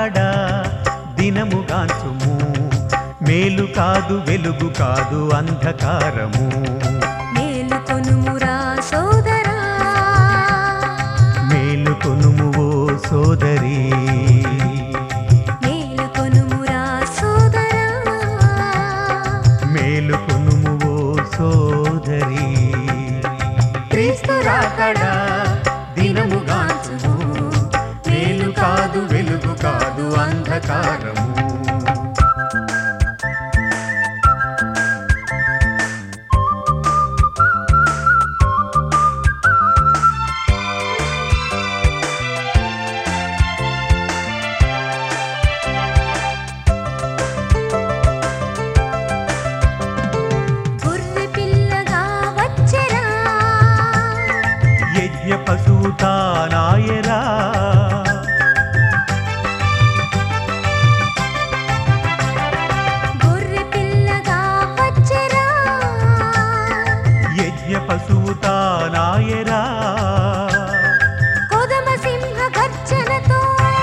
రాకడా దినముగాంచుము మేలు కాదు వెలుగు కాదు అంధకారము మేలుకొనుమురా సోదరా మేలుకొనుము ఓ సోదరి మేలుకొనుమురా సోదరా మేలుకొనుము ఓ సోదరి క్రీస్తు రాకడా దినముగాంచుము మేలు కాదు వెలుగు కాదు అంధకారము పశువు తానాయరా గొర్రె పిల్లగా వచ్చెరా యజ్ఞ పశువు తానాయరా కొదమ సింహ గర్జనతో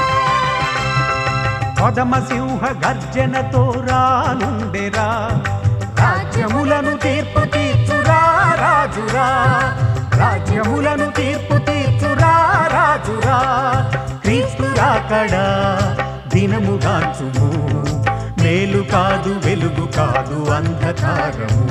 కొదమ సింహ గర్జనతో రానుండెరా రాజ్యములను తీర్పు తీర్చురా రాజురా రాజ్యములను తీర్పు తీర్చురా రాజురా క్రీస్తు రాకడా దినముగాంచుము మేలు కాదు వెలుగు కాదు అంధకారము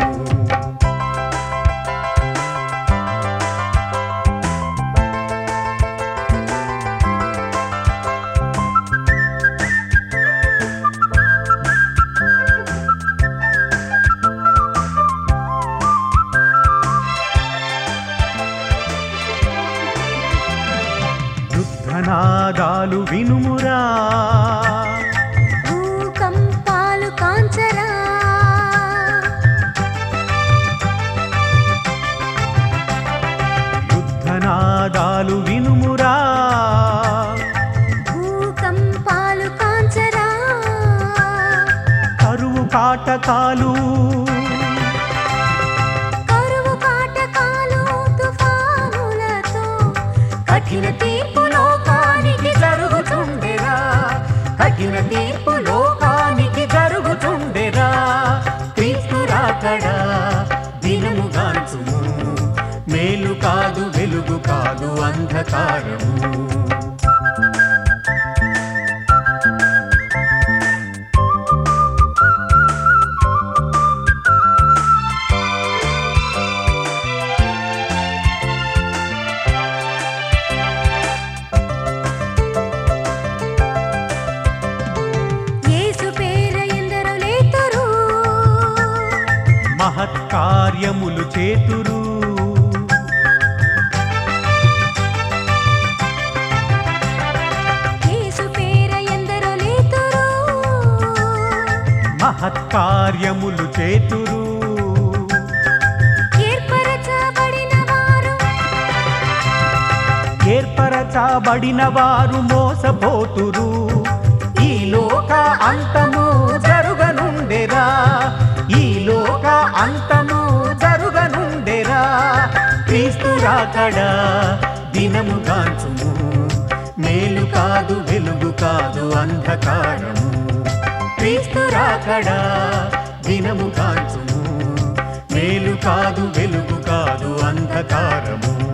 నాదాలు వినుమురా భూకంపాలు కాంచరా యుద్ధనాదాలు వినుమురా భూకంపాలు కాంచరా కరువు కాటకాలు తుఫానులతో కఠిన తీర్పు కఠిన తీర్పు లోకానికి జరుగుతుండెరా క్రీస్తు రాకడా దినముగాంచుము మేలు కాదు వెలుగు కాదు అంధకారము మహత్కార్యములు చేతురు యేసు పేర ఎందరో లేతురు మహత్కార్యములు చేతురు ఏర్పరచబడిన వారు మోసపోతురు ఈ లోక అంతము జరుగనుండెరా ఈ లోక అంతము జరుగనుండెరా క్రీస్తు రాకడా దినముగాంచుము మేలు కాదు వెలుగు కాదు అంధకారము క్రీస్తు రాకడా దినముగాంచుము మేలు కాదు వెలుగు కాదు అంధకారము